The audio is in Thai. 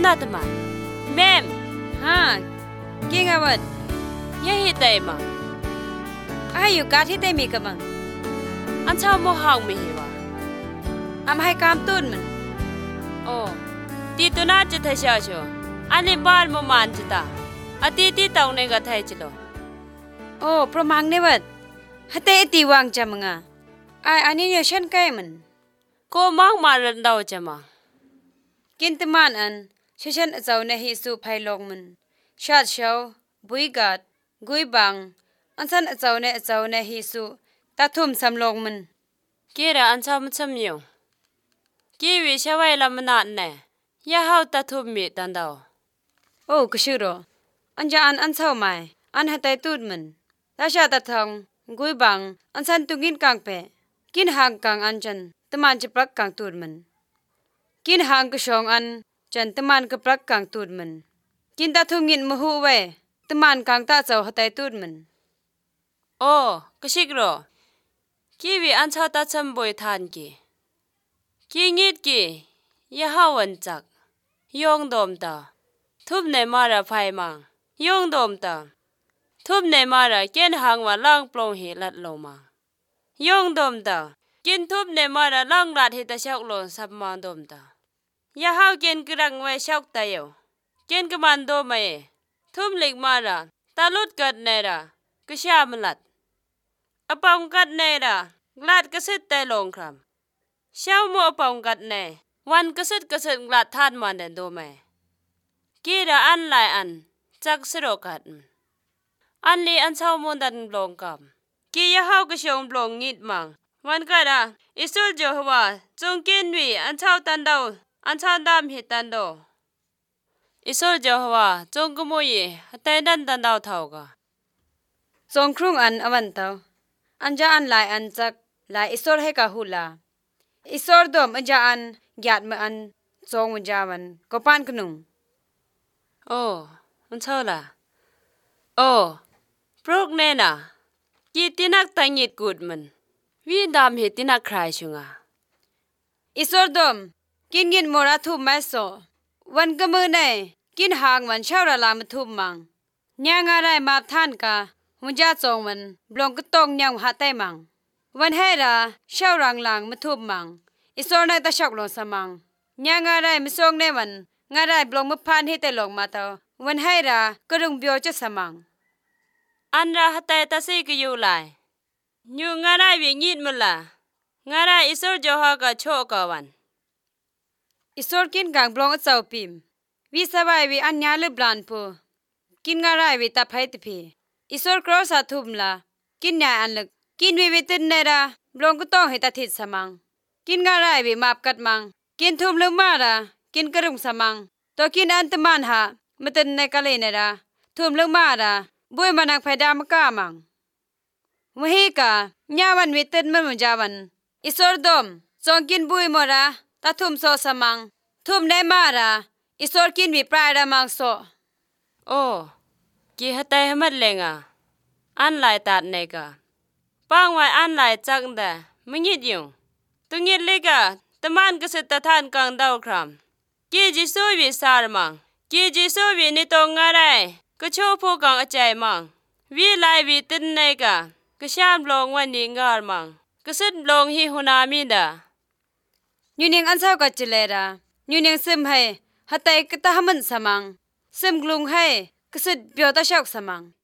ตมาแม่มฮะกิงอวัดยะหิตัยมังอายุกาที่ได้มีกะมังอันชาวโมหาวมิหิวะอำให้กามตุนมันโอ้ตีตุนาจิตะชาโชอันนี้บาลมมานจิตาอติติตองเนกะไทจิโลโอ้ประมังเนวัดหะเตติวังจามงะอันนี้เนี่ยฉันใกล้มันโกมังมารันดาวจามังกินตมันอันฉันเจ้าในฮิสุภัยลงมันชาติเชาบุยกัดกุยบังอันฉันเจ้าในฮิสุตาทุ่มสำลงมันเกระอันชาวมันชมอยู่กีวิชวัยละมันนัดเนยะเฮาตาทุ่มมีตันดาวโอ้กชิโรอันจะอันเช้าไหมอันหะไตตูดมันราชาตะทองกุยบังอันฉันตุกินกางเปกินหางกางอันจันตมันจะปลักกางตูดมันกินหางกะชองอันจันตมันกะปลักกางตูดมันกินตาทุ่มงินมะฮูเวตมันกางตาเจ้าหะไตตูดมันโอ้กชิกโรกีวิอันชาวตาชมบ่อยทานกีงิดกียะเฮาวันจักยองดอมตาทุบในมาระไฟมังยองดอมตาทุบในมาระเกณฑ์หางว่าล่างปลงเหลัดลงมายองดอมตากินทุบในมาระล่างรัดเหตชอกลงสับมาดอมตายะเฮาเกณฑ์กรังไว้ชอกตายเกณฑ์กมันโดมาทุบเล็กมาระตาลุดกัดในระกะชามลัดอปองกัดในระกลาดกะสิดแต่ลงครัมเช้ามัวอปองกัดในวันกะสิดกลาดทานมันเดนโดมากีระอันหลายอันจักสโรกัดอันลีอันเช้ามุนดันบลงกับกียะเฮากะชงบลงงิดมังวันกะดาอิสุลโจฮวาจงกินวีอันเช้าตันดาวอันเช้าดามหิตันโดอิสุลโจฮวาจงกะมุยหะไตดันตันดาวเท่ากะทรงครุงอันอวันเตาอันจะอันหลายอันจักหลายอิสรให้กะหุลาอิสรดอมอันจะอันญาติมะอันทรงวันจาวันก็ปานกะนุงโอ้มันเท่าล่ะโอ้ปรุกแน่น่ะกีตินักตังงิดกูดมันวีดามเหตินักใครชุงอ่ะอิสรดอมกินกินมราทุมไม้โซวันกะมือในกินหางวันเช้าระลามทุมมังญางอะไรมาท่านกะหุ่นจาจงมันบลงกะตองญางหาไตมังวันให้ราเช้ารังลางมาทุมมังอิสรในตะชอกลงสมังญางอะไรมาส่งในวันงาได้บลงมะพานให้แต่ลงมาเตาวันให้รากระดุงเบียวจะสมังอันราหะไตตะซีกะอยู่หลายอยู่งาได้วิงิดมุล่ะงาได้อิสรโจฮากะโชกะวันอิสรกินกางบลงอเจ้าปิมวิสบายวิอัญญาลบลานพูกินงาได้วิตาไผตะพีอิสรครอสาทุมลากินญาอันลึกกินวิตินเนราบลงก็ต้องให้ตาทิดสมังกินงาได้วิมาบกัดมังกินทุมลึกมารากินกระดุงสมังตัวกินอันตมันหามตันในกะเลเนราทุ่มลงมาดาบุยมานักไผดามกามังวะฮีกะญาวันวิตินมันมุจาวันอิสรดอมจงกินบุยมราตาทุ่มโซสมังทุ่มได้มาราอิสรกินวิปรายรามังโซโอ้กีหะไตหะมัดเลงอ่ะอันหลายตัดในกะป้างไว้อันหลายจังแต่มึงยิดอยู่ตุงิดเลกะตะมันกะสิตะทานกังดาวครัมกีจิซูวิสารมังกีจิซูวินิตงงะไรกะโชพูกังอจัยมังวิไลวิตินในกะกะชามลงวันนี้งามังกะสิดลงฮิหุนามิดายูนิงอันเศร้าก็จิเลรายูนิงซึมให้หะไตกะตะหะมันสมังซึมกลุงให้กะสิดเบียวตะชอกสมัง